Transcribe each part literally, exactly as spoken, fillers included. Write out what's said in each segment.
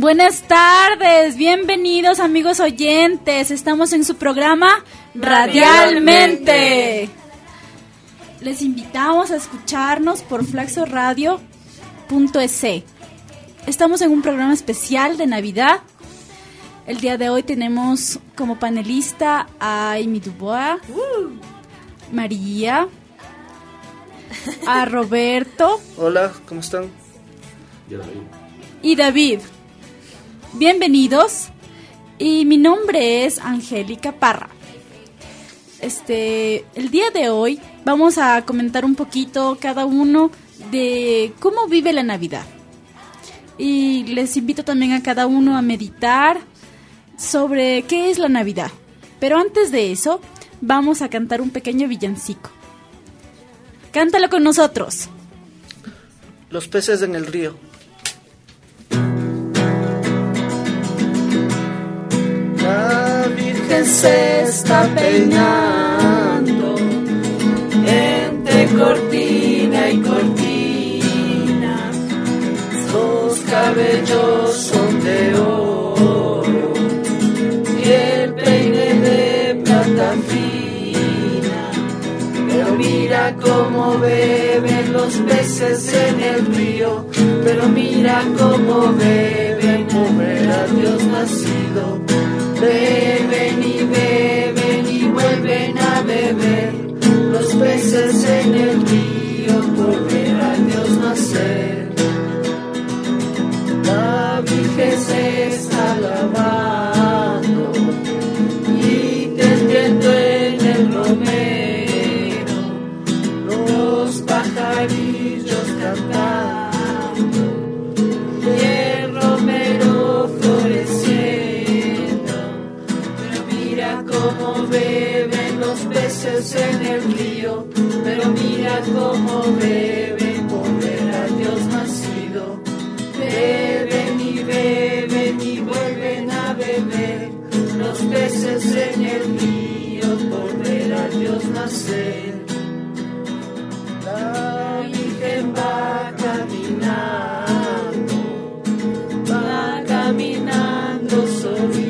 Buenas tardes, bienvenidos amigos oyentes. Estamos en su programa Radialmente. Les invitamos a escucharnos por flaxo radio punto e s. Estamos en un programa especial de Navidad. El día de hoy tenemos como panelista a Amy Dubois, uh. María, a Roberto. Hola, ¿cómo están? Y David. Bienvenidos. Y mi nombre es Angélica Parra. Este, el día de hoy vamos a comentar un poquito cada uno de cómo vive la Navidad. Y les invito también a cada uno a meditar sobre qué es la Navidad. Pero antes de eso, vamos a cantar un pequeño villancico. Cántalo con nosotros. Los peces en el río. La Virgen se está peinando entre cortina y cortina. Sus cabellos son de oro y el peine de plata fina. Pero mira cómo beben los peces en el río. Pero mira cómo beben, mover a Dios nacido. Beben y beben y vuelven a beber los peces en el río por ver a Dios nacer. La Virgen se está lavando y tendiendo en el romero los pajarillos cantando y el romero floreciendo. Cómo beben los peces en el río, pero mira cómo beben por ver a Dios nacido. Beben y beben y vuelven a beber los peces en el río por ver a Dios nacer. La Virgen va caminando, va caminando solita.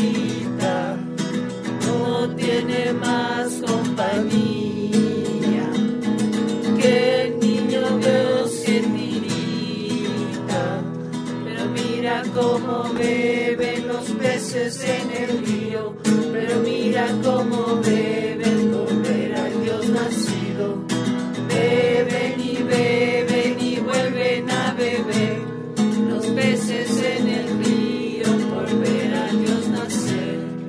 Tiene más compañía que el niño Dios que tirita. Pero mira cómo beben los peces en el río. Pero mira cómo beben por ver a Dios nacido. Beben y beben y vuelven a beber los peces en el río por ver a Dios nacer.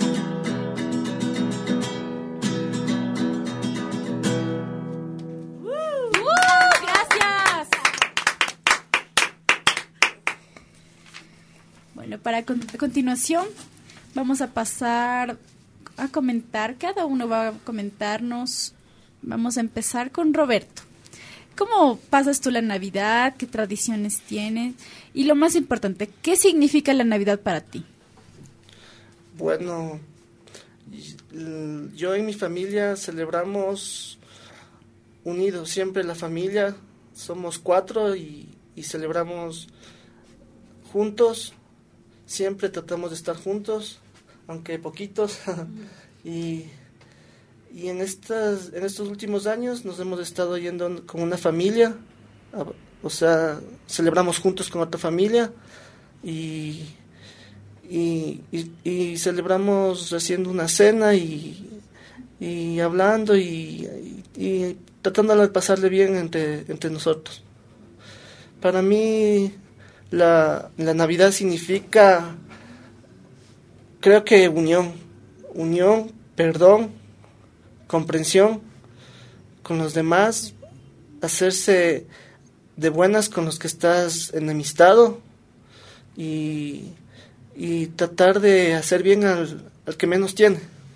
Para a continuación vamos a pasar a comentar, cada uno va a comentarnos. Vamos a empezar con Roberto. ¿Cómo pasas tú la Navidad? ¿Qué tradiciones tienes? Y lo más importante, ¿qué significa la Navidad para ti? Bueno, yo y mi familia celebramos unidos, siempre la familia, somos cuatro y, y celebramos juntos. Siempre tratamos de estar juntos, aunque poquitos, y, y en, estas, en estos últimos años nos hemos estado yendo con una familia, o sea, celebramos juntos con otra familia, y, y, y, y celebramos haciendo una cena y, y hablando y, y, y tratando de pasarle bien entre, entre nosotros. Para mí La, la Navidad significa, creo que unión, unión, perdón, comprensión con los demás, hacerse de buenas con los que estás enemistado y, y tratar de hacer bien al, al que menos tiene.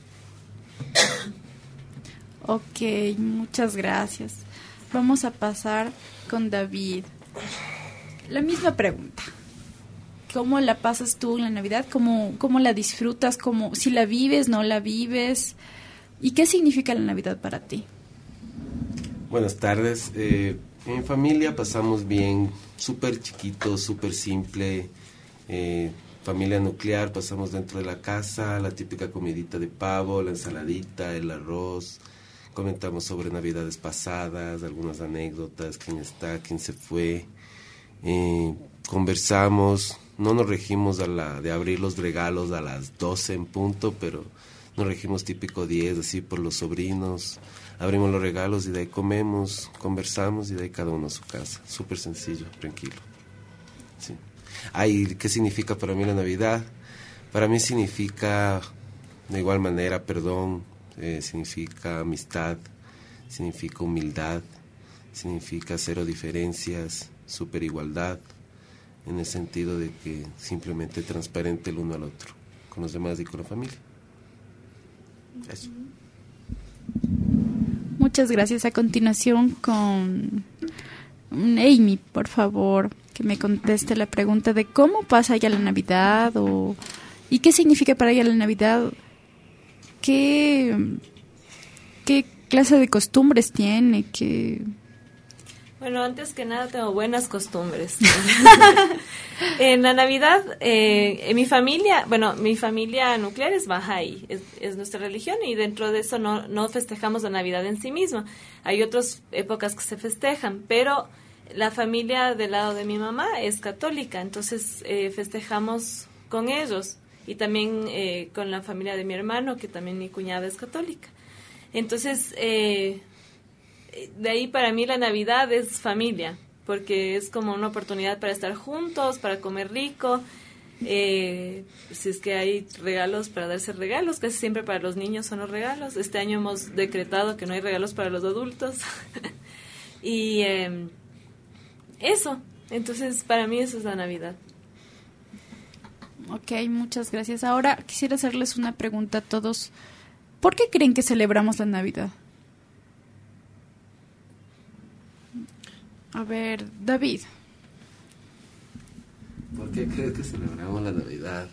Ok, muchas gracias. Vamos a pasar con David. La misma pregunta. ¿Cómo la pasas tú en la Navidad? ¿Cómo, cómo la disfrutas? ¿Cómo, si la vives, no la vives? ¿Y qué significa la Navidad para ti? Buenas tardes. Eh, en familia pasamos bien, súper chiquito, súper simple. Eh, familia nuclear, pasamos dentro de la casa, la típica comidita de pavo, la ensaladita, el arroz, comentamos sobre navidades pasadas, algunas anécdotas, quién está, quién se fue, eh, conversamos, no nos regimos a la de abrir los regalos a las doce en punto, pero nos regimos típico diez, así por los sobrinos, abrimos los regalos y de ahí comemos, conversamos y de ahí cada uno a su casa, súper sencillo, tranquilo. Sí. Ay, ¿qué significa para mí la Navidad? Para mí significa, de igual manera, perdón, eh, significa amistad, significa humildad, significa cero diferencias, super igualdad, en el sentido de que simplemente transparente el uno al otro, con los demás y con la familia. Eso. Muchas gracias. A continuación con Amy, por favor, que me conteste la pregunta de cómo pasa ella la Navidad o y qué significa para ella la Navidad, qué, qué clase de costumbres tiene, qué... Bueno, antes que nada tengo buenas costumbres. En la Navidad, eh, en mi familia, bueno, mi familia nuclear es Bahá'í, es, es nuestra religión, y dentro de eso no, no festejamos la Navidad en sí misma. Hay otras épocas que se festejan, pero la familia del lado de mi mamá es católica, entonces eh, festejamos con ellos, y también eh, con la familia de mi hermano, que también mi cuñada es católica. Entonces, eh, de ahí para mí la Navidad es familia, porque es como una oportunidad para estar juntos, para comer rico, eh, si es que hay regalos, para darse regalos, casi siempre para los niños son los regalos. Este año hemos decretado que no hay regalos para los adultos. Y eh, eso, entonces para mí eso es la Navidad. Ok, muchas gracias. Ahora quisiera hacerles una pregunta a todos. ¿Por qué creen que celebramos la Navidad? A ver, David. ¿Por qué crees que celebramos la Navidad?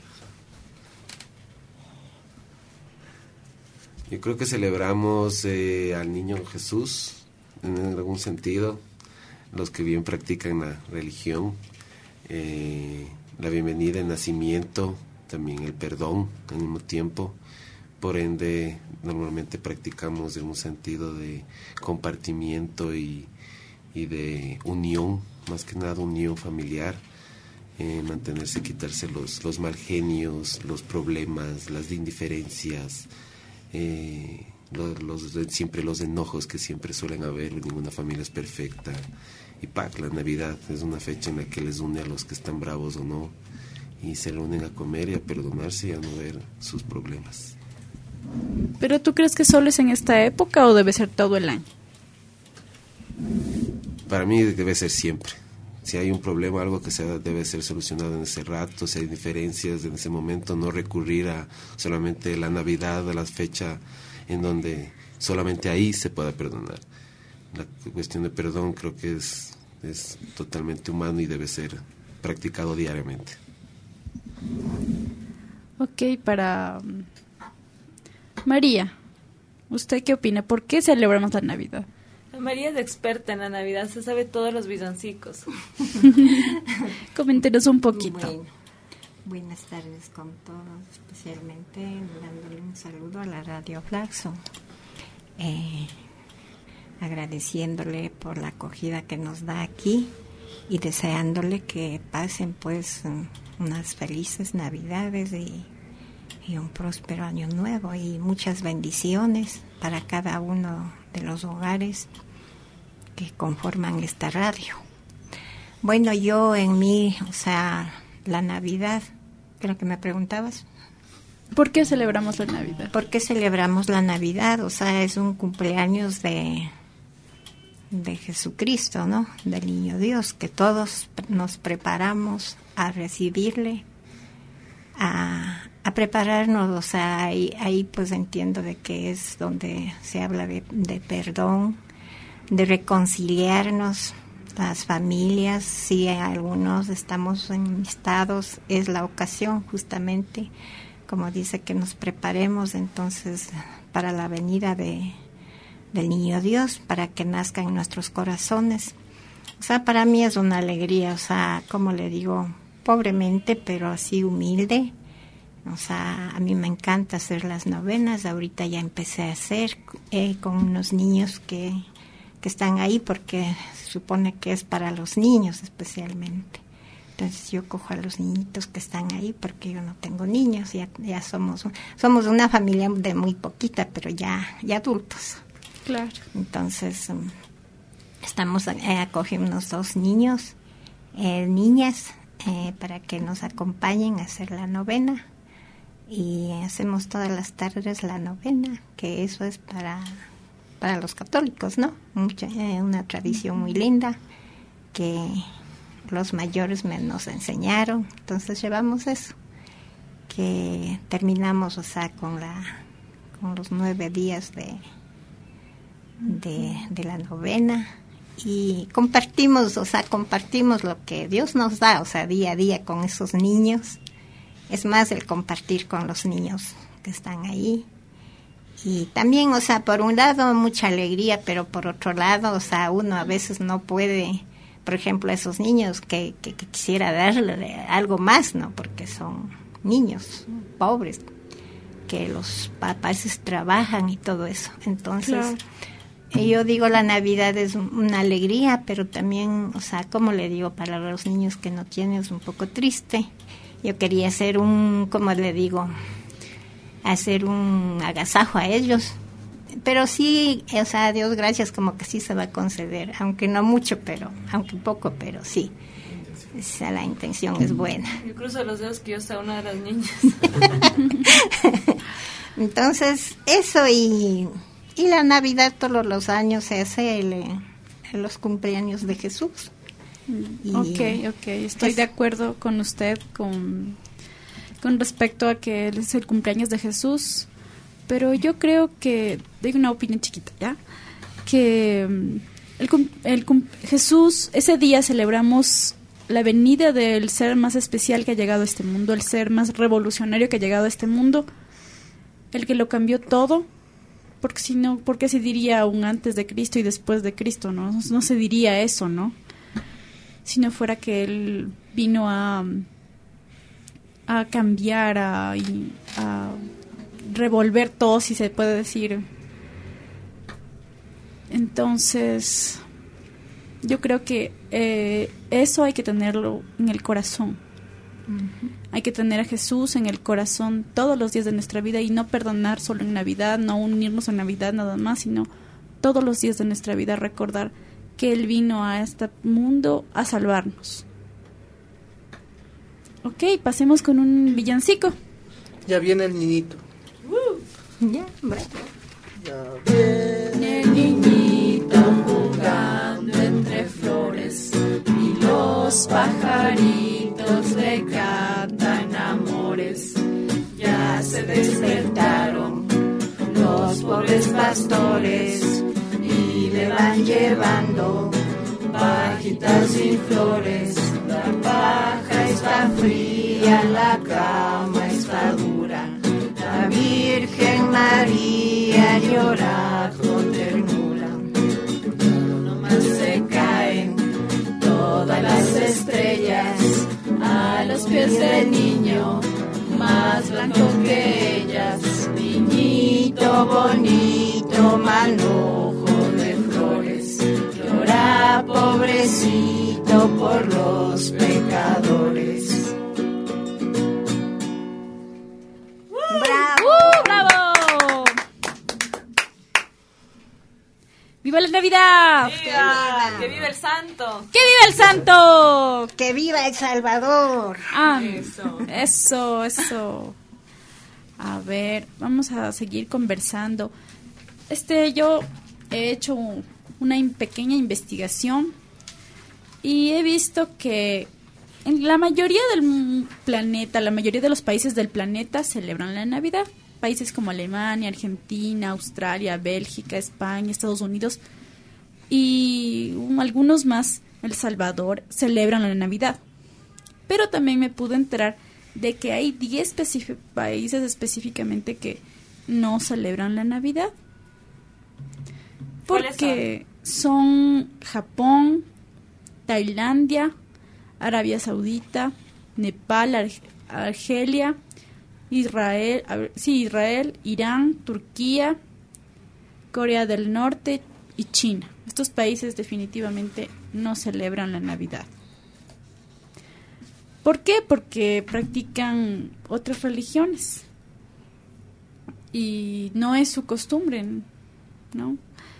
Yo creo que celebramos eh, al niño Jesús, en algún sentido, los que bien practican la religión, eh, la bienvenida, el nacimiento, también el perdón al mismo tiempo. Por ende, normalmente practicamos en un sentido de compartimiento y y de unión, más que nada unión familiar, eh, mantenerse, quitarse los, los mal genios, los problemas, las indiferencias, eh, los, los, siempre los enojos que siempre suelen haber, ninguna familia es perfecta. Y Pac, la Navidad es una fecha en la que les une a los que están bravos o no, y se reúnen a comer y a perdonarse y a no ver sus problemas. ¿Pero tú crees que solo es en esta época o debe ser todo el año? Para mí debe ser siempre. Si hay un problema, algo que sea, debe ser solucionado en ese rato. Si hay diferencias en ese momento, no recurrir a solamente la Navidad, a la fecha en donde solamente ahí se pueda perdonar. La cuestión de perdón creo que es, es totalmente humano y debe ser practicado diariamente. Ok, para María, ¿usted qué opina? ¿Por qué celebramos la Navidad? María es experta en la Navidad, se sabe todos los villancicos. Coméntenos un poquito. Bueno, buenas tardes con todos, especialmente dándole un saludo a la Radio Flaxo, eh, agradeciéndole por la acogida que nos da aquí y deseándole que pasen pues unas felices Navidades y, y un próspero año nuevo y muchas bendiciones para cada uno de los hogares que conforman esta radio. Bueno, yo en mí, o sea, la Navidad, creo que me preguntabas. ¿Por qué celebramos la Navidad? ¿Por qué celebramos la Navidad? O sea, es un cumpleaños de, de Jesucristo, ¿no? Del Niño Dios, que todos nos preparamos a recibirle, a, a prepararnos, o sea, ahí, ahí pues entiendo de que es donde se habla de, de perdón, de reconciliarnos, las familias, si algunos estamos enemistados, es la ocasión justamente, como dice, que nos preparemos entonces para la venida de, del Niño Dios, para que nazca en nuestros corazones. O sea, para mí es una alegría, o sea, como le digo, pobremente, pero así humilde. O sea, a mí me encanta hacer las novenas. Ahorita ya empecé a hacer eh, con unos niños que, que están ahí, porque se supone que es para los niños especialmente. Entonces yo cojo a los niñitos que están ahí, porque yo no tengo niños, ya, ya somos somos una familia de muy poquita, pero ya, ya adultos. Claro. Entonces um, estamos eh, acogimos dos niños, eh, niñas, eh, para que nos acompañen a hacer la novena. Y hacemos todas las tardes la novena, que eso es para, para los católicos, ¿no? Mucha, eh, una tradición muy linda que los mayores me, nos enseñaron. Entonces llevamos eso, que terminamos, o sea, con la con los nueve días de, de, de la novena, y compartimos, o sea, compartimos lo que Dios nos da, o sea, día a día con esos niños. Es más el compartir con los niños que están ahí. Y también, o sea, por un lado mucha alegría, pero por otro lado, o sea, uno a veces no puede, por ejemplo, a esos niños que, que, que quisiera darle algo más, ¿no? Porque son niños pobres, que los papás trabajan y todo eso. Entonces, claro. Yo digo, la Navidad es una alegría, pero también, o sea, como le digo, para los niños que no tienen es un poco triste. Yo quería hacer un, como le digo, hacer un agasajo a ellos. Pero sí, o sea, a Dios gracias, como que sí se va a conceder, aunque no mucho, pero, aunque poco, pero sí. O sea, la intención es buena. Yo cruzo los dedos que yo sea una de las niñas. Entonces, eso y, y la Navidad todos los años se hace el, el, los cumpleaños de Jesús. Y ok, ok, estoy pues, de acuerdo con usted con, con respecto a que es el cumpleaños de Jesús, pero yo creo que, doy una opinión chiquita, ¿ya? Que el, el, Jesús, ese día celebramos la venida del ser más especial que ha llegado a este mundo, el ser más revolucionario que ha llegado a este mundo, el que lo cambió todo, porque si no, porque se diría un antes de Cristo y después de Cristo, ¿no? No se diría eso, ¿no? Si no fuera que él vino a, a cambiar, a, a revolver todo, si se puede decir. Entonces, yo creo que eh, eso hay que tenerlo en el corazón. Uh-huh. Hay que tener a Jesús en el corazón todos los días de nuestra vida y no perdonar solo en Navidad, no unirnos en Navidad nada más, sino todos los días de nuestra vida recordar que Él vino a este mundo a salvarnos. Ok, pasemos con un villancico. Ya viene el niñito. Uh, ya, bravo. Ya viene el niñito jugando entre flores y los pajaritos le cantan amores. Ya se despertaron los pobres pastores y le van llevando pajitas y flores. La paja está fría, la cama está dura. La Virgen María llora con ternura. Nomás se caen todas las estrellas a los pies del niño, más blanco que ellas. Niñito bonito, manojo de flores, llora pobrecito por los pecadores. ¡Bravo! ¡Uh, bravo! ¡Viva la Navidad! ¡Viva! ¡Que viva el santo! ¡Que viva el santo! ¡Que viva El Salvador! Ah, eso. Eso, eso. A ver, vamos a seguir conversando. Este, yo he hecho una pequeña investigación y he visto que en la mayoría del planeta, la mayoría de los países del planeta celebran la Navidad. Países como Alemania, Argentina, Australia, Bélgica, España, Estados Unidos y um, algunos más, El Salvador, celebran la Navidad. Pero también me pude enterar de que hay diez especi- países específicamente que no celebran la Navidad. Porque son Japón, Tailandia, Arabia Saudita, Nepal, Ar- Argelia, Israel, a ver, sí, Israel, Irán, Turquía, Corea del Norte y China. Estos países definitivamente no celebran la Navidad. ¿Por qué? Porque practican otras religiones y no es su costumbre, ¿no?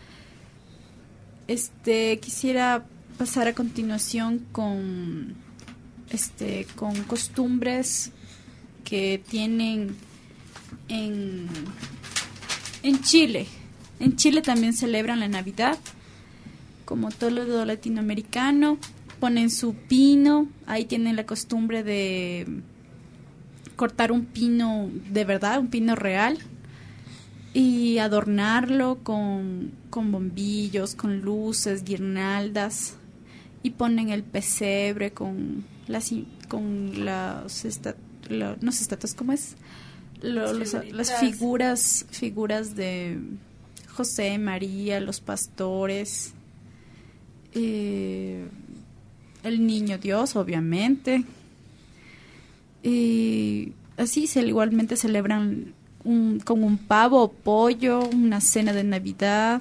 Este, quisiera pasar a continuación con este con costumbres que tienen en en Chile. En Chile también celebran la Navidad, como todo lo latinoamericano. Ponen su pino, ahí tienen la costumbre de cortar un pino de verdad, un pino real, y adornarlo con, con bombillos, con luces, guirnaldas, y ponen el pesebre con las con las esta, lo, no sé, estatuas, ¿cómo es? Lo, los, las figuras figuras de José, María, los pastores, eh, el niño Dios, obviamente. Y así se igualmente celebran un, con un pavo o pollo, una cena de Navidad.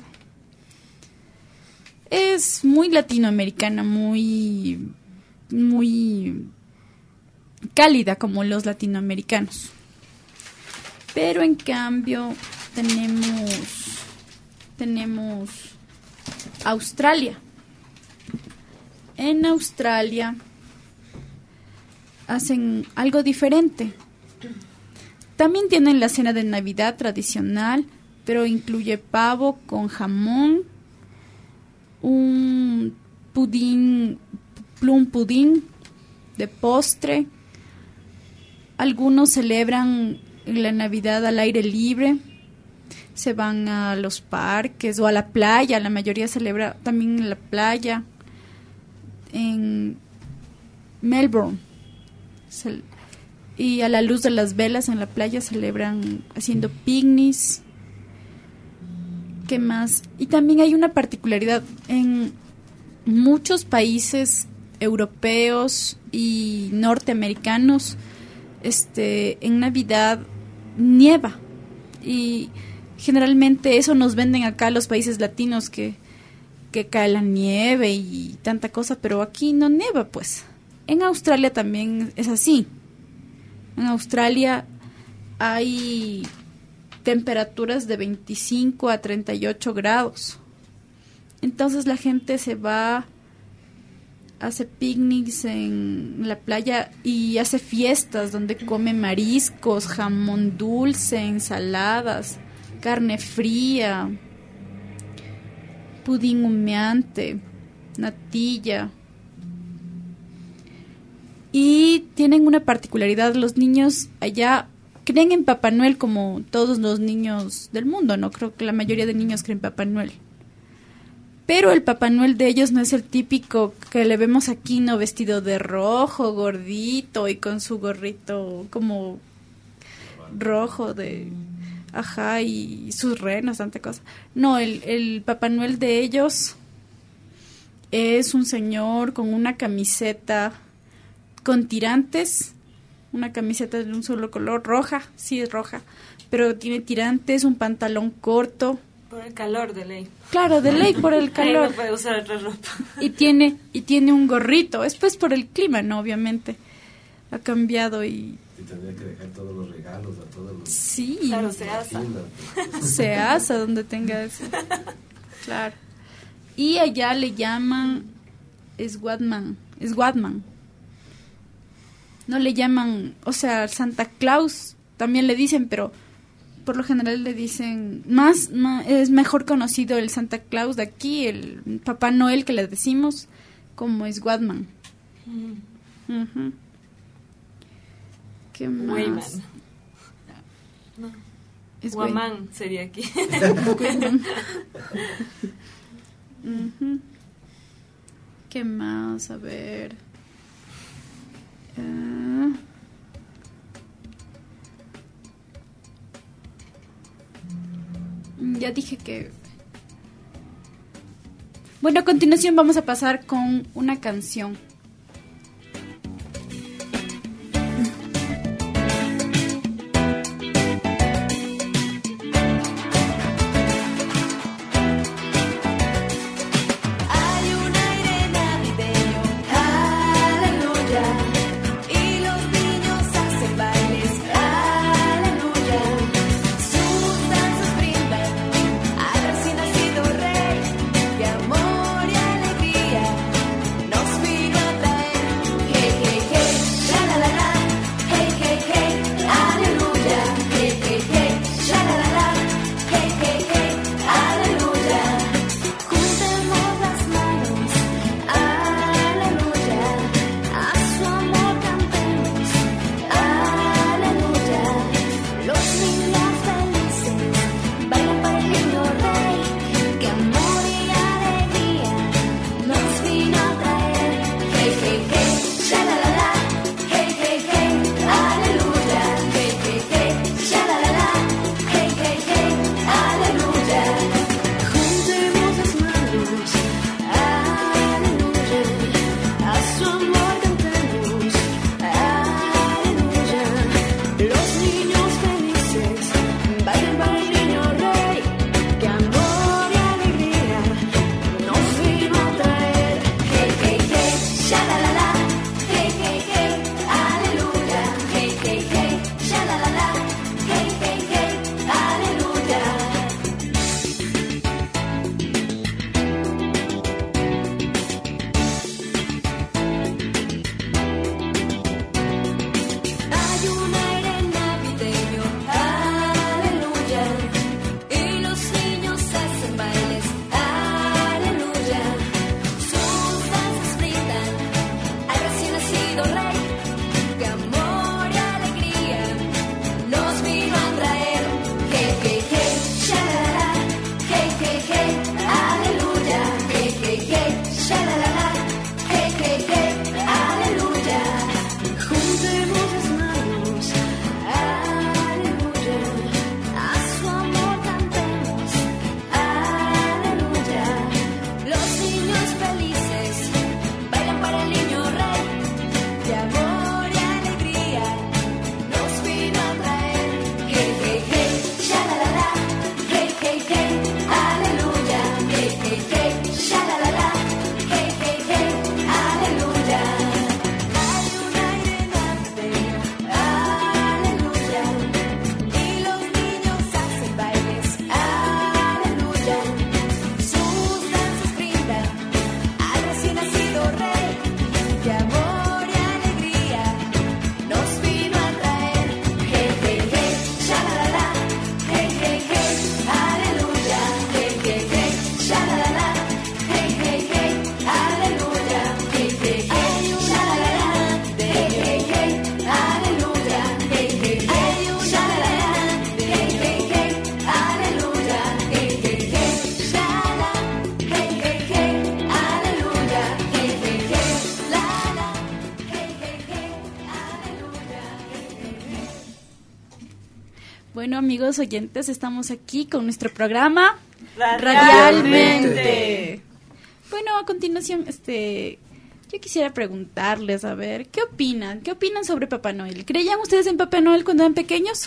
Es muy latinoamericana, muy, muy cálida como los latinoamericanos. Pero en cambio tenemos, tenemos Australia. En Australia hacen algo diferente. También tienen la cena de Navidad tradicional, pero incluye pavo con jamón, un pudín, plum pudín de postre. Algunos celebran la Navidad al aire libre, se van a los parques o a la playa. La mayoría celebra también en la playa. En Melbourne y a la luz de las velas en la playa celebran haciendo picnics. ¿Qué más? Y también hay una particularidad en muchos países europeos y norteamericanos. Este, en Navidad nieva y generalmente eso nos venden acá los países latinos, que que cae la nieve y tanta cosa, pero aquí no nieva, pues. En Australia también es así. En Australia hay temperaturas de veinticinco a treinta y ocho grados. Entonces la gente se va, hace picnics en la playa y hace fiestas donde come mariscos, jamón dulce, ensaladas, carne fría, pudín humeante, natilla. Y tienen una particularidad, los niños allá creen en Papá Noel como todos los niños del mundo, ¿no? Creo que la mayoría de niños creen en Papá Noel. Pero el Papá Noel de ellos no es el típico que le vemos aquí, ¿no? Vestido de rojo, gordito y con su gorrito como rojo de... Ajá, y sus renos, tanta cosa. No, el, el Papá Noel de ellos es un señor con una camiseta con tirantes, una camiseta de un solo color, roja, sí es roja, pero tiene tirantes, un pantalón corto. Por el calor de ley. Claro, de ley, por el calor. Ahí no puede usar otra ropa. Y tiene, y tiene un gorrito, es pues por el clima, ¿no? Obviamente. Ha cambiado y... Y tendría que dejar todos los regalos a todos los... Sí. Claro, se asa. Se asa donde tenga eso. Claro. Y allá le llaman Swadman. Swadman. No le llaman, o sea, Santa Claus también le dicen, pero por lo general le dicen más, más es mejor conocido el Santa Claus de aquí, el Papá Noel que le decimos, como Swadman. Mm. Uh-huh. ¿Qué más? Wayman. No. Es Guamán Way. Sería aquí. uh-huh. ¿Qué más? A ver. Uh, ya dije que... Bueno, a continuación vamos a pasar con una canción. Bueno, amigos oyentes, estamos aquí con nuestro programa Radialmente. Radialmente. Bueno, a continuación, este, yo quisiera preguntarles, a ver, ¿qué opinan? ¿Qué opinan sobre Papá Noel? ¿Creían ustedes en Papá Noel cuando eran pequeños?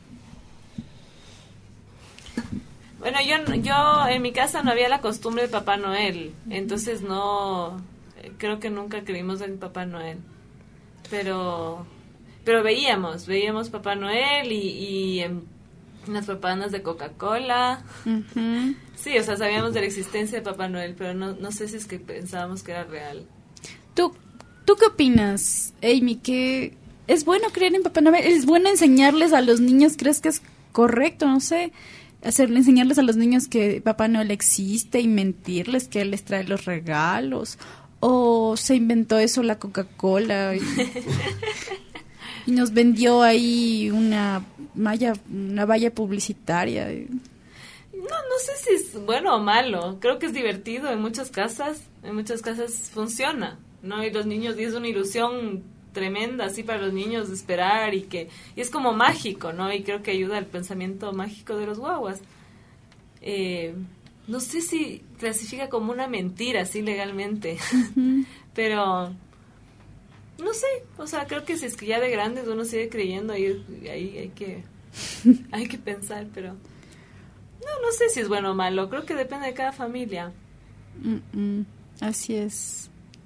Bueno, yo, yo en mi casa no había la costumbre de Papá Noel, entonces no, creo que nunca creímos en Papá Noel, pero, pero veíamos, veíamos Papá Noel y, y en las propagandas de Coca-Cola, Uh-huh. sí, o sea, sabíamos de la existencia de Papá Noel, pero no, no sé si es que pensábamos que era real. ¿Tú, ¿Tú qué opinas, Amy? ¿Que es bueno creer en Papá Noel? ¿Es bueno enseñarles a los niños? ¿Crees que es correcto? No sé. Hacerle, enseñarles a los niños que Papá Noel existe y mentirles que él les trae los regalos, o se inventó eso la Coca-Cola y, y nos vendió ahí una malla, una valla publicitaria. No, no sé si es bueno o malo, creo que es divertido en muchas casas, en muchas casas funciona, ¿no? Y los niños, y es una ilusión tremenda así para los niños de esperar y que y es como mágico, ¿no? Y creo que ayuda al pensamiento mágico de los guaguas. Eh, no sé si clasifica como una mentira así legalmente, Uh-huh. pero no sé, o sea, creo que si es que ya de grandes uno sigue creyendo ahí, ahí hay que hay que pensar, pero no, no sé si es bueno o malo, creo que depende de cada familia. Uh-uh. Así es.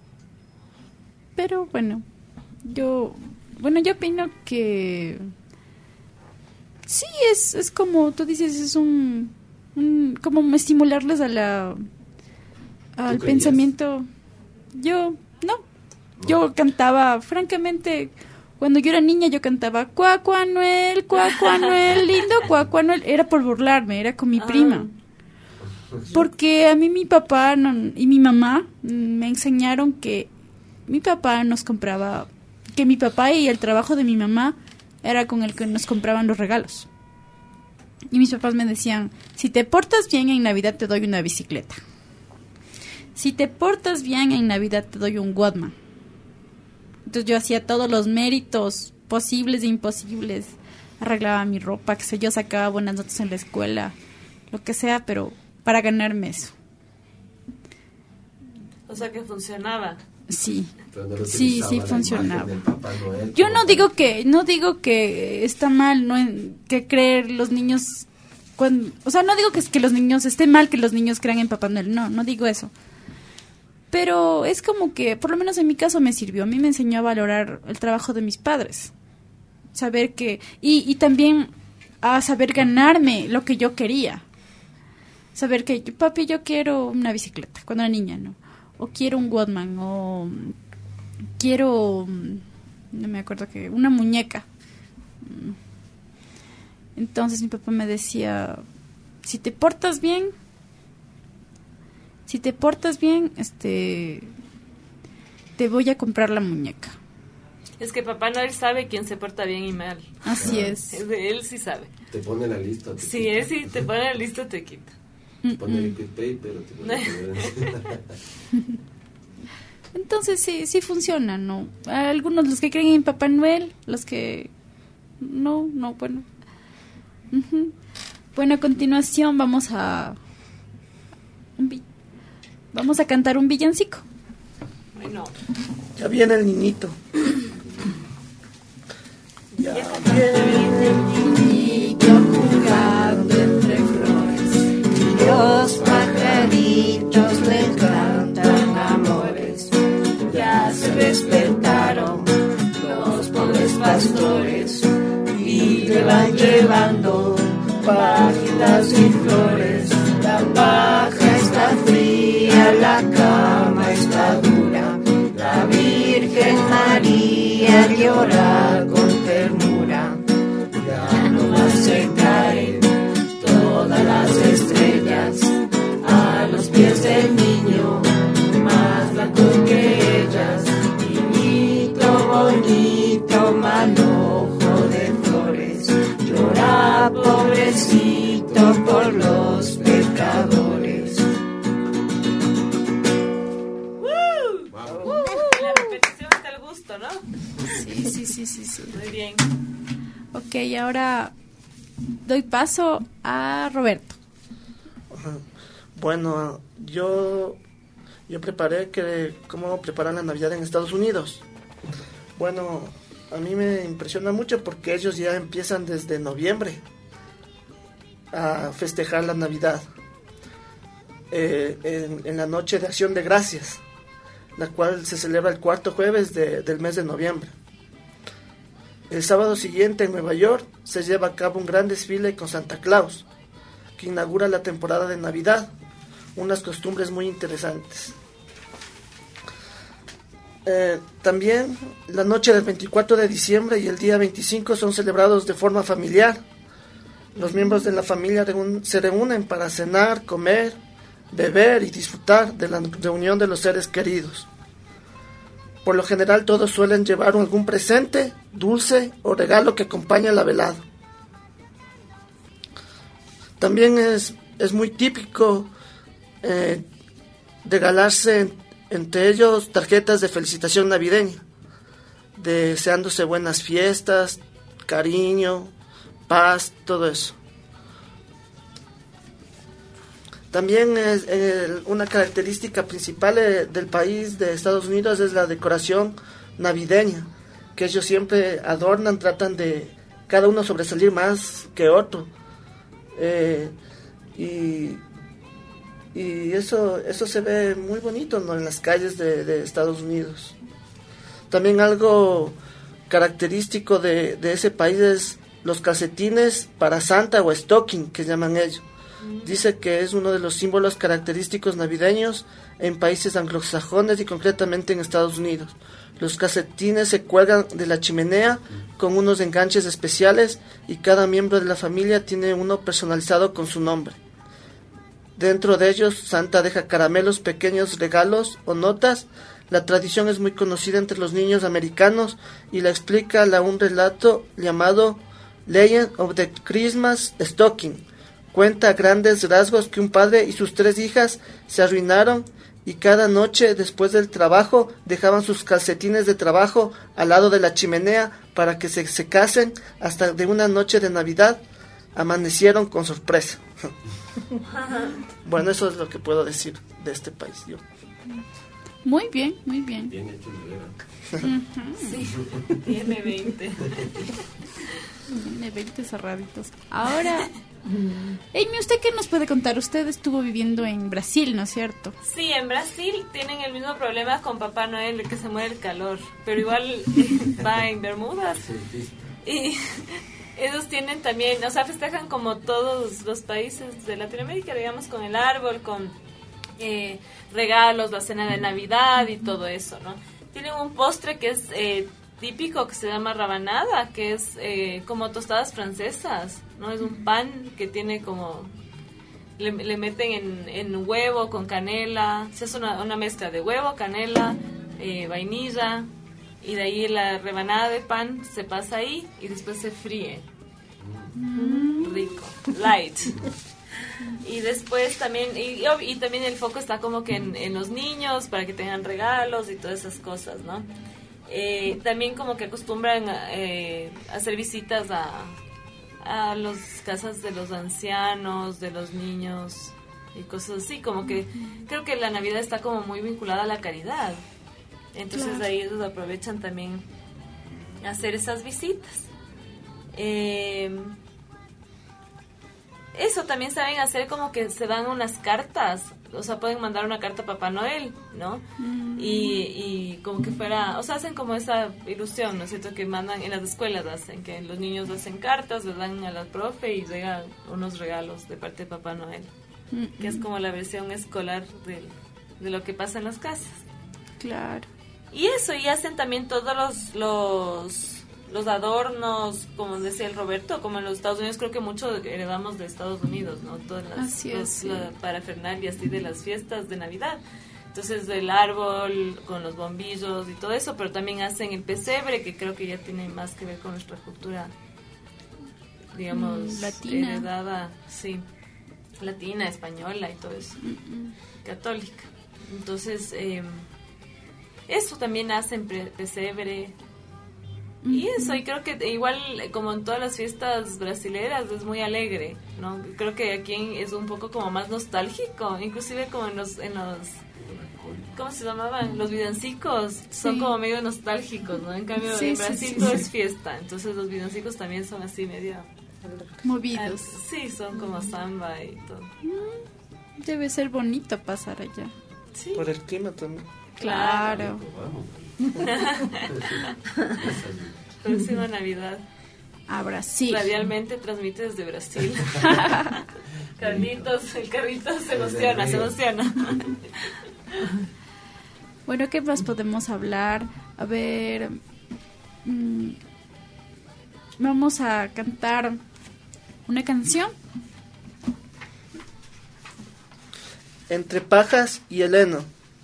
Pero bueno, Yo, bueno, yo opino que sí, es, es como tú dices, es un, un como estimularles a la al pensamiento. Yo, no, yo cantaba, francamente, cuando yo era niña yo cantaba Cuá, Cuá, Noel, Cuá, Cuá, Noel, lindo, Cuá, Cuá, Noel, era por burlarme, era con mi Ah. prima. Porque a mí mi papá no, y mi mamá me enseñaron que mi papá nos compraba que mi papá y el trabajo de mi mamá era con el que nos compraban los regalos. Y mis papás me decían, si te portas bien en Navidad te doy una bicicleta. Si te portas bien en Navidad te doy un Walkman. Entonces yo hacía todos los méritos posibles e imposibles. Arreglaba mi ropa, que sé yo, sacaba buenas notas en la escuela, lo que sea, pero para ganarme eso. O sea que funcionaba. Sí. Pero no lo Sí, utilizaba sí la funcionaba. imagen del Papá Noel Yo como no digo que no digo que está mal, no en- que creer los niños cuando, o sea, no digo que es que los niños esté mal que los niños crean en Papá Noel, no, no digo eso. Pero es como que por lo menos en mi caso me sirvió, a mí me enseñó a valorar el trabajo de mis padres. Saber que y y también a saber ganarme lo que yo quería. Saber que papi, yo quiero una bicicleta cuando era niña, ¿no? O quiero un Walkman o quiero, no me acuerdo qué, una muñeca. Entonces mi papá me decía, si te portas bien, si te portas bien, este, te voy a comprar la muñeca. Es que Papá Noel sabe quién se porta bien y mal. Así es. Es de él sí sabe. Te pone la lista. te Sí, quita. él sí te pone listo, te quita. Te pone Mm-mm. liquid pay, pero te pone Entonces sí, sí funciona, ¿no? Algunos los que creen en Papá Noel, los que no, no, bueno. Ujú. Bueno, a continuación vamos a un vi- vamos a cantar un villancico. Bueno, Ya viene el niñito. Ya viene el niñito jugando entre flores. Y los pajaritos le cantan amores. Ya se despertaron los pobres pastores y le van llevando páginas y flores. La paja está fría, la cama está dura. La Virgen María llora con ternura. Ya no se caen todas las estrellas a los pies del niño, más blanco que ellas. Niñito bonito, manojo de flores, llora pobrecito por los pecadores. la repetición está al gusto, ¿no? Sí, sí, sí, sí, sí. Muy bien. Ok, ahora doy paso a Roberto. Bueno, yo, yo preparé que cómo preparan la Navidad en Estados Unidos. Bueno, a mí me impresiona mucho porque ellos ya empiezan desde noviembre a festejar la Navidad, eh, en, en la noche de Acción de Gracias, la cual se celebra el cuarto jueves de, del mes de noviembre. El sábado siguiente en Nueva York se lleva a cabo un gran desfile con Santa Claus, que inaugura la temporada de Navidad, unas costumbres muy interesantes. Eh, también la noche del veinticuatro de diciembre y el día veinticinco son celebrados de forma familiar. Los miembros de la familia reun- se reúnen para cenar, comer, beber y disfrutar de la reunión de los seres queridos. Por lo general todos suelen llevar algún presente, dulce o regalo que acompañe la velada. También es, es muy típico eh, regalarse entre ellos tarjetas de felicitación navideña, deseándose buenas fiestas, cariño, paz, todo eso. También es, eh, una característica principal eh, del país de Estados Unidos es la decoración navideña, que ellos siempre adornan, tratan de cada uno sobresalir más que otro. Eh, y y eso eso se ve muy bonito, ¿no?, en las calles de, de Estados Unidos. También algo característico de, de ese país es los calcetines para Santa o stocking, que llaman ellos. Dice que es uno de los símbolos característicos navideños en países anglosajones y concretamente en Estados Unidos. Los calcetines se cuelgan de la chimenea con unos enganches especiales y cada miembro de la familia tiene uno personalizado con su nombre. Dentro de ellos, Santa deja caramelos, pequeños regalos o notas. La tradición es muy conocida entre los niños americanos y la explica la, un relato llamado Legend of the Christmas Stocking. Cuenta a grandes rasgos que un padre y sus tres hijas se arruinaron y cada noche después del trabajo dejaban sus calcetines de trabajo al lado de la chimenea para que se secasen. Hasta de una noche de Navidad amanecieron con sorpresa. Bueno, eso es lo que puedo decir de este país. Yo. Muy bien, muy bien. Bien hecho, Sí, tiene veinte. Tiene veinte cerraditos. Ahora, Amy, ¿usted qué nos puede contar? Usted estuvo viviendo en Brasil, ¿no es cierto? Sí, en Brasil tienen el mismo problema con Papá Noel, que se muere el calor, pero igual va en Bermudas. Y ellos tienen también, o sea, festejan como todos los países de Latinoamérica, digamos, con el árbol, con eh, regalos, la cena de Navidad y todo eso, ¿no? Tienen un postre que es eh, típico, que se llama rabanada, que es eh, como tostadas francesas, ¿no? Es un pan que tiene como... Le, le meten en, en huevo con canela, se hace una, una mezcla de huevo, canela, eh, vainilla, y de ahí la rebanada de pan se pasa ahí y después se fríe. Mm. Rico, light. Y después también, y, y también el foco está como que en, en los niños para que tengan regalos y todas esas cosas, ¿no? Eh, también como que acostumbran eh, a hacer visitas a, a las casas de los ancianos, de los niños y cosas así, como que creo que la Navidad está como muy vinculada a la caridad. Entonces claro, ahí ellos aprovechan también a hacer esas visitas. Eh, eso también saben hacer, como que se dan unas cartas, o sea, pueden mandar una carta a Papá Noel, ¿no? Mm. Y, y como que fuera, o sea, hacen como esa ilusión, ¿no es cierto? Que mandan, en las escuelas hacen, que los niños hacen cartas, les dan a la profe y llegan unos regalos de parte de Papá Noel, mm. que es como la versión escolar de, de lo que pasa en las casas. Claro. Y eso, y hacen también todos los, los, los adornos, como decía el Roberto, como en los Estados Unidos, creo que mucho heredamos de Estados Unidos, ¿no? Todas las, así es, los, sí. la parafernalia así de las fiestas de Navidad. Entonces, el árbol con los bombillos y todo eso, pero también hacen el pesebre, que creo que ya tiene más que ver con nuestra cultura, digamos, mm, latina. Heredada, sí, latina, española y todo eso, Mm-mm. católica. Entonces, eh, eso también hacen pre- pesebre. Y eso, y creo que igual como en todas las fiestas brasileras es muy alegre, ¿no? Creo que aquí es un poco como más nostálgico, inclusive como en los, en los ¿cómo se llamaban? Los villancicos son Sí. como medio nostálgicos, ¿no? En cambio Sí, en sí, Brasil sí, todo sí. es fiesta, entonces los villancicos también son así medio... Movidos. Ah, sí, son como samba y todo. Debe ser bonito pasar allá. Sí, Por el clima también. Claro. próxima Navidad. A Brasil. Radialmente transmite desde Brasil. Carlitos, el Carlitos se emociona, se emociona. Bueno, ¿qué más podemos hablar? A ver, mm, vamos a cantar una canción. Entre pajas y el heno.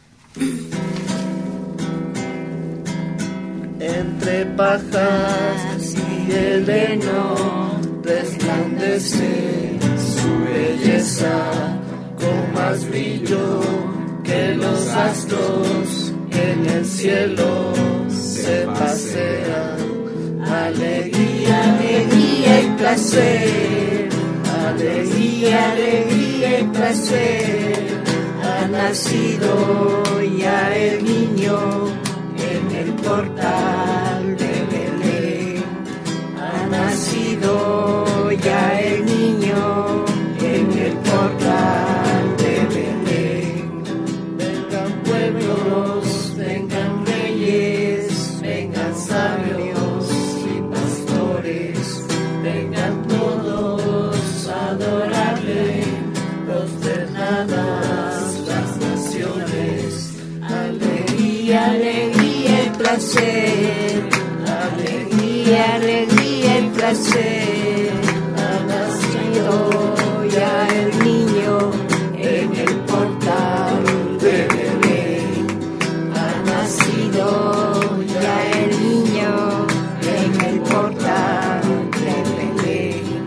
Entre pajas y el heno resplandece su belleza con más brillo que los astros en el cielo se pasean. Alegría, alegría y placer, alegría, alegría y placer. Ha nacido ya el niño en el portal de Belén. Ha nacido ya el niño en el portal de Belén. Vengan pueblos, vengan reyes, vengan sabios y pastores, vengan todos a adorarle, prosternadas las naciones. Alegría, alegría y placer, alegría, alegría y placer. Ha nacido ya el niño en el portal de Belén. Ha nacido ya el niño en el portal de Belén.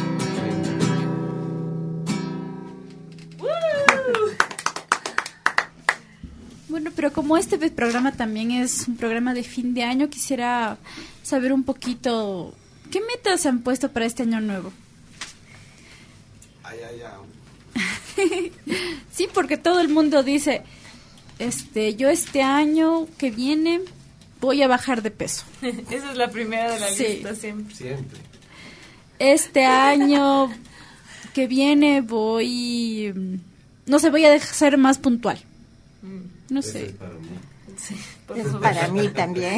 Bueno, pero como este programa también es un programa de fin de año, quisiera saber un poquito qué metas se han puesto para este año nuevo. Ay, ay, ay. Sí, porque todo el mundo dice, este, yo este año que viene voy a bajar de peso. Esa es la primera de la Sí. lista siempre. Siempre. Este año que viene voy, mm, no sé, voy a dejar ser más puntual. No Eso es sé. para mí. Sí, por Es favor. para mí también.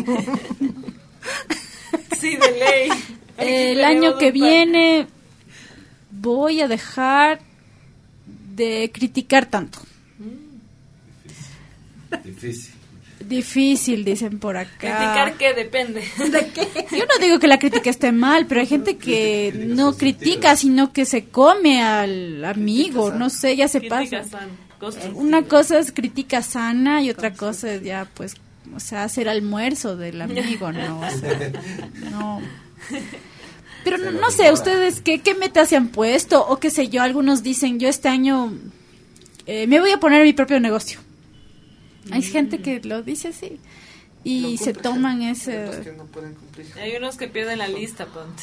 Sí, de ley. El año que viene voy a dejar de criticar tanto. Difícil. Difícil, dicen por acá. Criticar que depende. ¿De qué? Yo no digo que la crítica esté mal, pero hay gente que Críticas no constructivas. critica, sino que se come al amigo, no sé, ya se Crítica pasa. sana, constructiva. Una cosa es crítica sana y otra cosa es ya, pues, o sea, hacer almuerzo del amigo, ¿no? O sea, no. Pero no, no sé, ustedes, ¿qué, qué metas se han puesto? O qué sé yo, algunos dicen, yo este año eh, me voy a poner mi propio negocio. Hay gente que lo dice así y Lo se cumplen, toman hay ese... otros que no pueden cumplir. Hay unos que pierden la lista, ponte.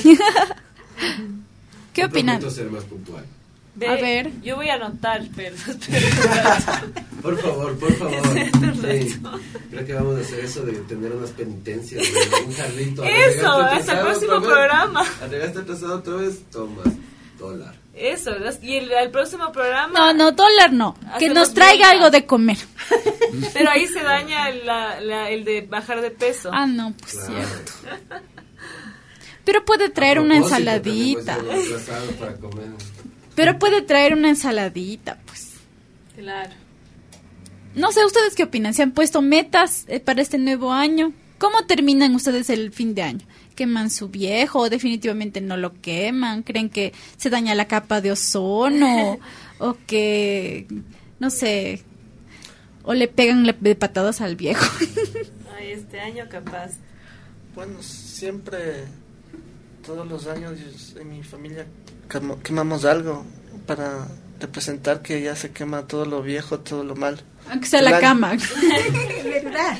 ¿Qué Yo opinan? prometo ser más puntual. Ve, A ver. Yo voy a anotar, pero... Por favor, por favor. Cierto, Sí. Creo que vamos a hacer eso de tener unas penitencias. De un Carlito. Eso, hasta el próximo programa. Arreglaste atrasado otra vez, tomas dólar. Eso, las- y el, el próximo programa... No, no, dólar no. Que Hacemos nos traiga venta. algo de comer. Pero ahí se daña la, la- el de bajar de peso. Ah, no, pues Claro. cierto. Pero puede traer A una propósito, también ensaladita. puede ser atrasado para comer. Pero puede traer una ensaladita, pues. Claro. No sé, ¿ustedes qué opinan? ¿Se han puesto metas eh, para este nuevo año? ¿Cómo terminan ustedes el fin de año? ¿Queman su viejo o definitivamente no lo queman? ¿Creen que se daña la capa de ozono? ¿O que, no sé, o le pegan le- de patadas al viejo? Ay, este año capaz. Bueno, siempre, todos los años en mi familia quemo- quemamos algo para representar que ya se quema todo lo viejo, todo lo mal. Aunque sea El la año- cama. Es verdad.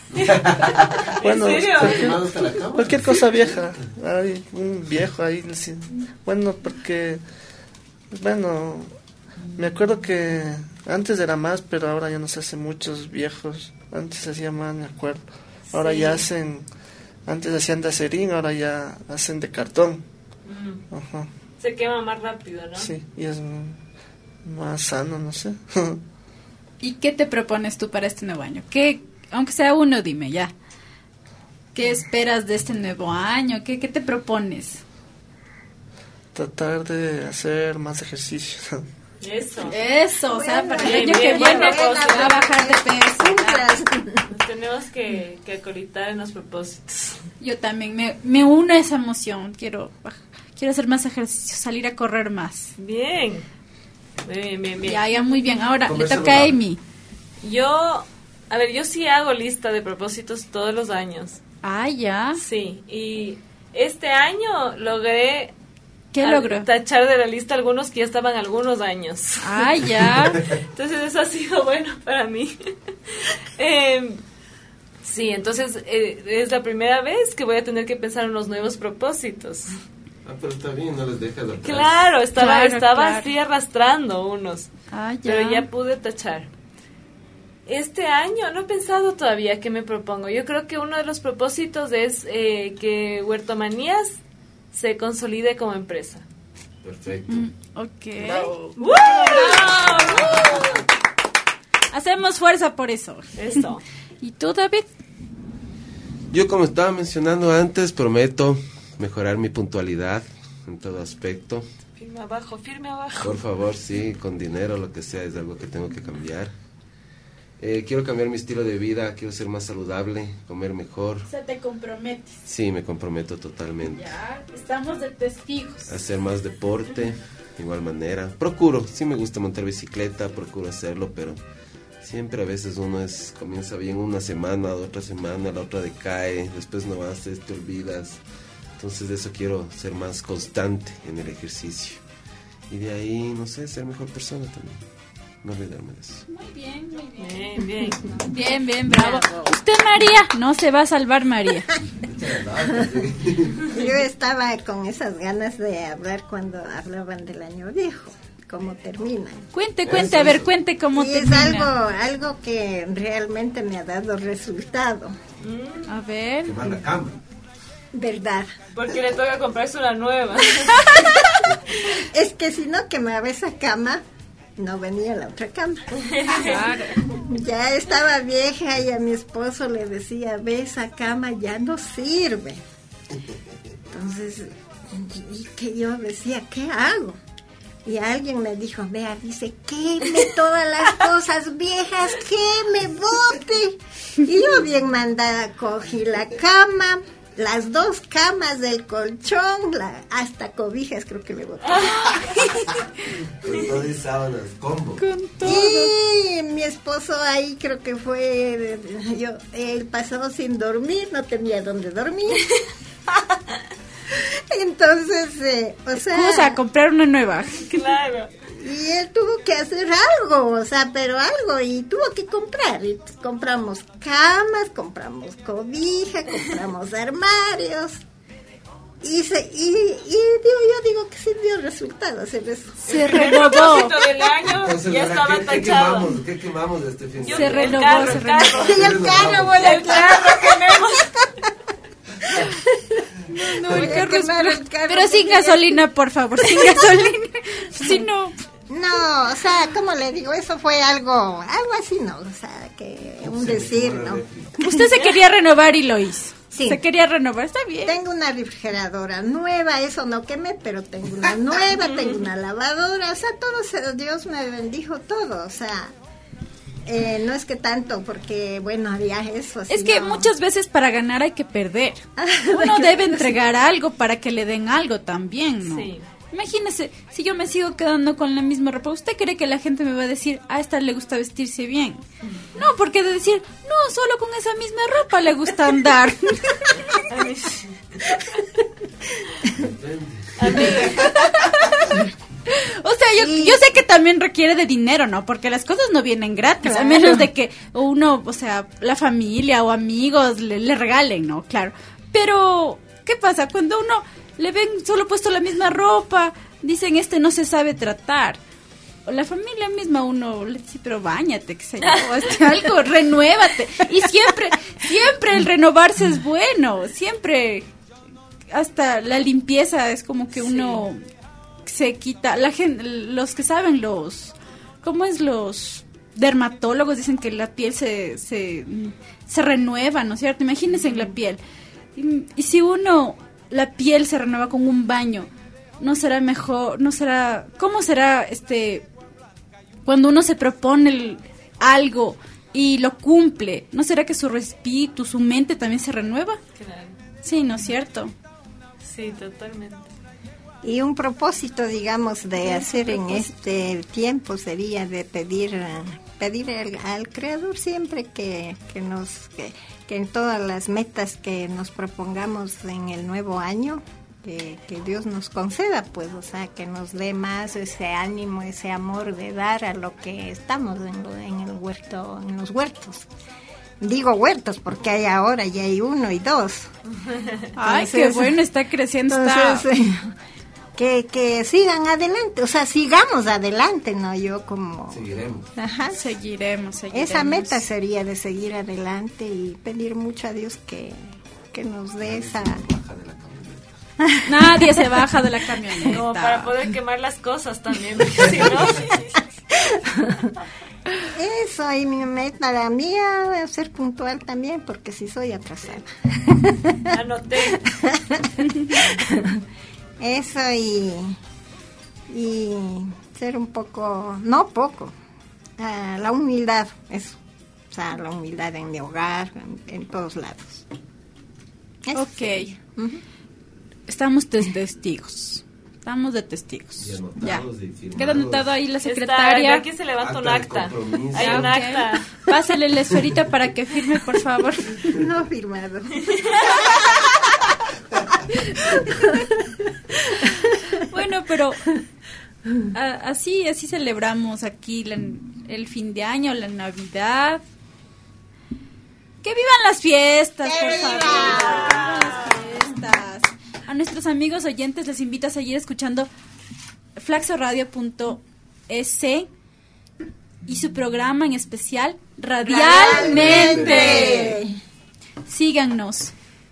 Bueno, ¿En serio? cualquier, cualquier cosa vieja. Hay un viejo ahí. Bueno, porque, bueno, me acuerdo que antes era más, pero ahora ya no se hace muchos viejos. Antes se hacía más, me acuerdo. Ahora sí. Ya hacen, antes hacían de acerín, ahora ya hacen de cartón. Mm. Ajá. Se quema más rápido, ¿no? Sí, y es más sano, no sé. ¿Y qué te propones tú para este nuevo año? ¿Qué, aunque sea uno, dime ya. ¿Qué esperas de este nuevo año? ¿Qué, qué te propones? Tratar de hacer más ejercicio. Eso. Eso, o sea, Bueno, para el bien, año que bien, viene buena cosa. va a bajar de peso. Nos tenemos que, que acolitar en los propósitos. Yo también me, me uno a esa emoción. Quiero, quiero hacer más ejercicio, salir a correr más. Bien. Bien, bien, bien. Ya, ya, muy bien. Ahora Comer le toca a saludable. Amy. Yo, a ver, yo sí hago lista de propósitos todos los años. Ah, ya. Sí, y este año logré ¿Qué a- logró? tachar de la lista algunos que ya estaban algunos años. Ah, ya. Entonces eso ha sido bueno para mí. Eh, sí, entonces eh, es la primera vez que voy a tener que pensar en los nuevos propósitos. Ah, pero está bien, no les dejas atrás. Claro, estaba, Claro, estaba claro. así arrastrando unos, Ah, ya. pero ya pude tachar. Este año no he pensado todavía qué me propongo. Yo creo que uno de los propósitos es eh, que Huertomanías se consolide como empresa. Perfecto. Mm, ok. Bravo. ¡Woo! Hacemos fuerza por eso. Eso. ¿Y tú, David? Yo, como estaba mencionando antes, prometo mejorar mi puntualidad en todo aspecto. Firme abajo, firme abajo. Por favor, sí, con dinero, lo que sea, es algo que tengo que cambiar. Eh, quiero cambiar mi estilo de vida, quiero ser más saludable, comer mejor. Se te comprometes. Sí, me comprometo totalmente. Ya, estamos de testigos. Hacer más deporte, de igual manera. Procuro, sí me gusta montar bicicleta, procuro hacerlo, pero siempre a veces uno es comienza bien una semana, otra semana, la otra decae, después no haces, te olvidas. Entonces de eso quiero ser más constante en el ejercicio. Y de ahí, no sé, ser mejor persona también. No olvidarme de eso. Muy bien, muy bien. Bien, bien. Bien, bien, bravo. Usted, María, no se va a salvar, María. Yo estaba con esas ganas de hablar cuando hablaban del año viejo, cómo terminan. Cuente, cuente, a ver, cuente cómo Y te es algo, algo que realmente me ha dado resultado, A ver. Quemar la cama. ¿verdad? Porque le toca comprarse una nueva. Es que si no quemaba esa cama, no venía la otra cama. Claro. Ya estaba vieja y a mi esposo le decía, ve, esa cama ya no sirve. Entonces, y que yo decía, ¿qué hago? Y alguien me dijo, vea, dice, queme todas las cosas viejas, queme, bote. Y yo bien mandada cogí la cama, las dos camas del colchón, la, hasta cobijas creo que le boté. Con todo y sábanas, combo. Con todo. Y mi esposo ahí creo que fue, yo, él pasó sin dormir, no tenía dónde dormir. Entonces, eh, o sea, Excusa, comprar una nueva. Claro. y él tuvo que hacer algo, o sea, pero algo, y tuvo que comprar. Y compramos camas, compramos cobija, compramos armarios. Y, se, y, y digo, yo digo que sí dio resultado hacer eso. Se El renovó. propósito del año Entonces, ya ¿verdad? estaba ¿Qué, qué tachado. quemamos? ¿Qué quemamos de este fin de Yo- Se semana? el renovó, carro, se el carro. Y el carro, bueno, El carro quememos. No, el Voy a carro es quemar pro- el carro Pero que sin tiene- gasolina, por favor, sin gasolina. Si no, No, o sea, como le digo, eso fue algo, algo así, ¿no? O sea, que un Se me decir, quemó la ¿no? refri. usted se quería renovar y lo hizo. Sí. Se quería renovar, está bien. Tengo una refrigeradora nueva, eso no quemé, pero tengo una nueva, tengo una lavadora, o sea, todo, se- Dios me bendijo todo, o sea, eh, no es que tanto, porque, bueno, había eso. Es que sino- muchas veces para ganar hay que perder. Uno debe entregar algo para que le den algo también, ¿no? Sí. Imagínese, si yo me sigo quedando con la misma ropa, ¿usted cree que la gente me va a decir, a esta le gusta vestirse bien? No, porque de decir, no, solo con esa misma ropa le gusta andar. A mí sí. Depende. A mí. O sea, yo, yo sé que también requiere de dinero, ¿no? Porque las cosas no vienen gratis, Claro. a menos de que uno, o sea, la familia o amigos le, le regalen, ¿no? Claro. Pero, ¿qué pasa? Cuando uno le ven solo puesto la misma ropa, dicen, este no se sabe tratar. O la familia misma uno le dice, pero báñate, qué sé yo, este, algo, renuévate. Y siempre, siempre el renovarse es bueno, siempre, hasta la limpieza es como que uno se quita, la gente, los que saben, los, ¿cómo es? Los dermatólogos dicen que la piel se, se, se renueva, ¿no es cierto? Imagínense en la piel. Y, y si uno, la piel se renueva con un baño, no será mejor, no será, ¿cómo será este... Cuando uno se propone el, algo y lo cumple, ¿no será que su espíritu, su mente también se renueva? Claro. Sí, ¿no es cierto? Sí, totalmente. Y un propósito, digamos, de hacer en este tiempo sería de pedir pedir al, al Creador siempre que, que nos que, que en todas las metas que nos propongamos en el nuevo año, Que, que Dios nos conceda, pues, o sea, que nos dé más ese ánimo, ese amor de dar a lo que estamos en, lo, en el huerto, en los huertos. Digo huertos porque hay ahora ya hay uno y dos. Ay, Entonces, qué bueno, está creciendo. Entonces, está... eh, que, que sigan adelante, o sea, sigamos adelante, ¿no? Yo como... Seguiremos. Ajá. Seguiremos, seguiremos. Esa meta sería de seguir adelante y pedir mucho a Dios que, que nos dé esa... Baja de la camioneta. Nadie se baja de la camioneta. Como para poder quemar las cosas también, porque si no... Eso, y mi meta, la mía, es ser puntual también, porque si soy atrasada. Anoté. Eso y, y ser un poco, no poco, uh, la humildad, eso. O sea, la humildad en mi hogar, en, en todos lados. Eso. Ok. Uh-huh. Estamos de testigos. Estamos de testigos. Y anotados Ya. y firmados. Queda anotado ahí la Está, secretaria. aquí se levanta un Acta de acta. compromiso. Hay un Ok. acta. Pásale la esferita para que firme, por favor. No firmado. Bueno, pero a, así así celebramos aquí la- el fin de año, la Navidad. ¡Que vivan las fiestas, por favor! ¡Que vivan las fiestas! A nuestros amigos oyentes les invito a seguir escuchando flaxoradio punto es y su programa en especial Radialmente. Síganos.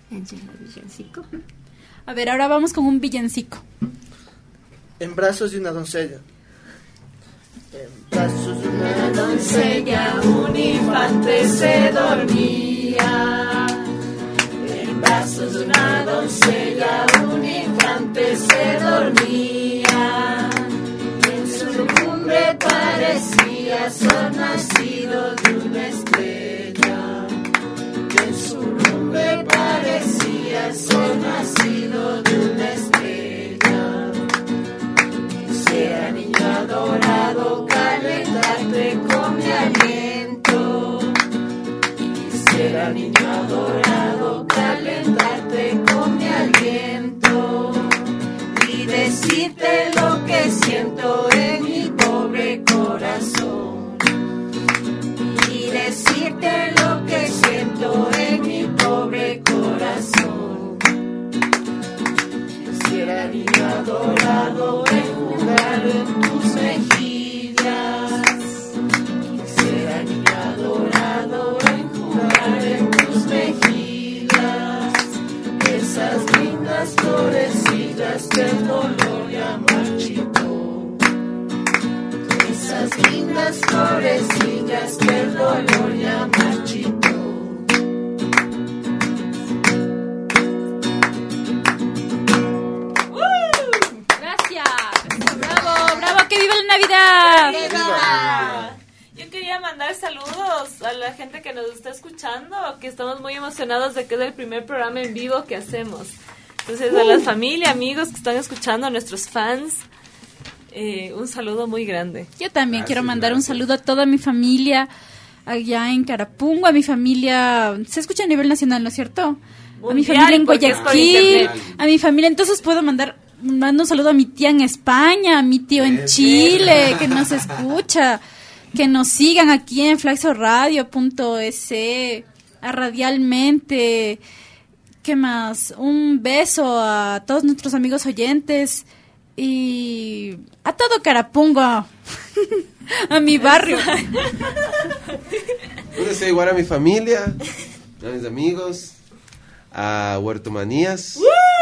A ver, ahora vamos con un villancico. En brazos de una doncella. En brazos de una doncella un infante se dormía. En brazos de una doncella un infante se dormía. En su cumbre parecía ser nacido de una estrella. En su cumbre parecía ser nacido de una estrella. Quisiera, niño adorado, calentarte con mi aliento. Quisiera, niño adorado, calentarte con mi aliento y decirte lo que siento en mi pobre corazón. Y decirte lo que siento en mi pobre corazón. Quisiera, niño adorado, enjugar en tus mejillas. Quisiera, niño adorado, enjugar en tus mejillas esas lindas florecillas que el dolor ya marchitó. Esas lindas florecillas que el dolor ya marchitó. Gracias. Bravo, bravo, que viva la Navidad. ¡Viva! Yo quería mandar saludos a la gente que nos está escuchando, que estamos muy emocionados de que es el primer programa en vivo que hacemos. Entonces, a la familia, amigos que están escuchando, a nuestros fans, eh, un saludo muy grande. Yo también Gracias, quiero mandar gracias. un saludo a toda mi familia allá en Carapungo, a mi familia, se escucha a nivel nacional, ¿no es cierto? A mi Mundial, familia en porque es por Guayaquil, internet. a mi familia, entonces puedo mandar mando un saludo a mi tía en España, a mi tío en Chile, que nos escucha, que nos sigan aquí en flaxo radio punto es, a Radialmente. ¿Qué más? Un beso a todos nuestros amigos oyentes y a todo Carapungo, a mi barrio. Yo deseo igual a mi familia, a mis amigos, a Huerto Manías,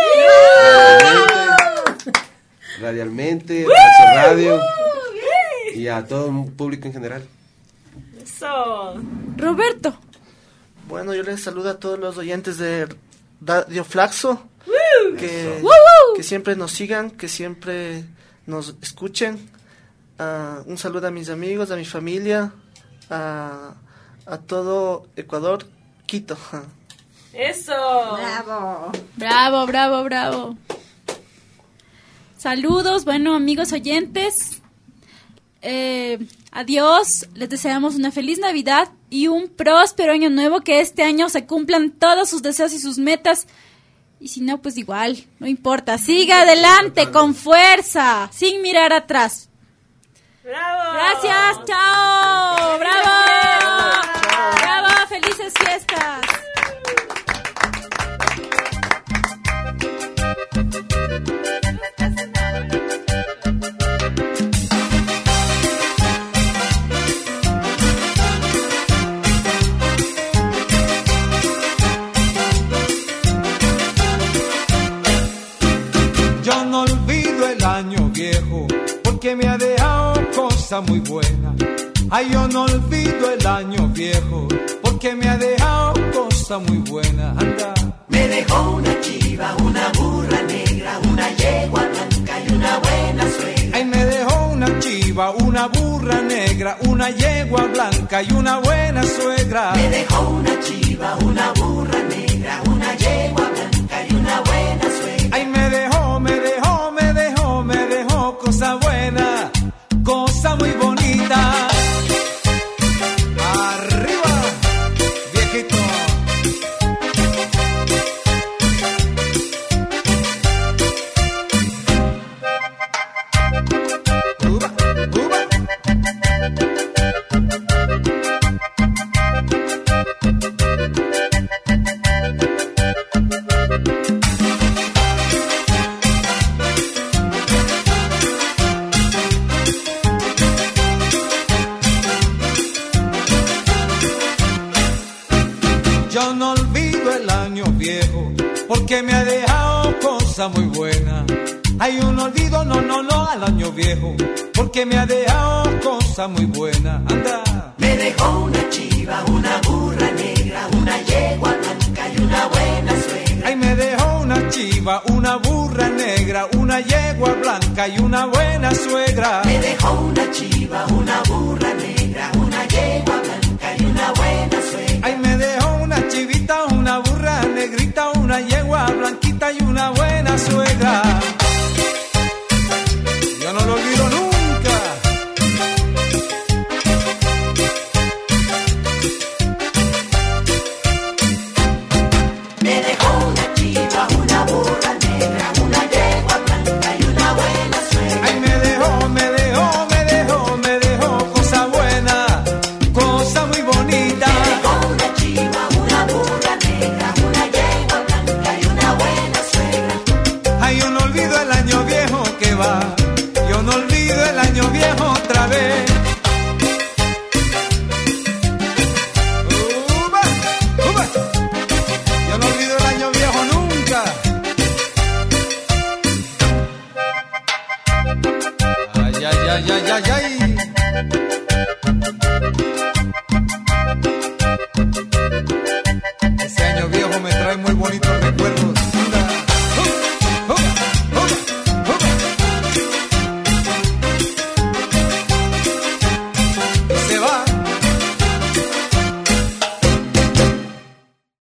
Radialmente, Radialmente, Flaxo Radio y a todo el público en general. Eso. Roberto. Bueno, yo les saludo a todos los oyentes de Radio Flaxo, que, que siempre nos sigan, que siempre nos escuchen. Uh, un saludo a mis amigos, a mi familia, a, a todo Ecuador, Quito. Eso. Bravo. Bravo, bravo, bravo. Saludos, bueno, amigos oyentes. Eh, adiós, les deseamos una feliz Navidad y un próspero año nuevo, que este año se cumplan todos sus deseos y sus metas, y si no, pues igual, no importa, siga adelante con fuerza, sin mirar atrás. ¡Bravo! Gracias, chao, bravo, bravo, felices fiestas. Yo no olvido el año viejo, porque me ha dejado cosas muy buenas. Ay, yo no olvido el año viejo, porque me ha dejado cosas muy buenas. Anda. Me dejó una chiva, una burra negra, una yegua blanca y una buena suegra. Ay, me dejó una chiva, una burra negra, una yegua blanca y una buena suegra. Me dejó una chiva, una burra negra, una yegua blanca y una buena suegra. Ay, me dejó, me dejó, me dejó, me dejó cosa buena, cosa muy bonita. Arriba, viejito. Uba, uba. Yo no olvido el año viejo, porque me ha dejado cosas muy buenas. Hay un olvido, no, no, no, al año viejo, porque me ha dejado cosas muy buenas. Anda. Me dejó una chiva, una burra negra, una yegua blanca y una buena suegra. Ay, me dejó una chiva, una burra negra, una yegua blanca y una buena suegra. Me dejó una chiva, una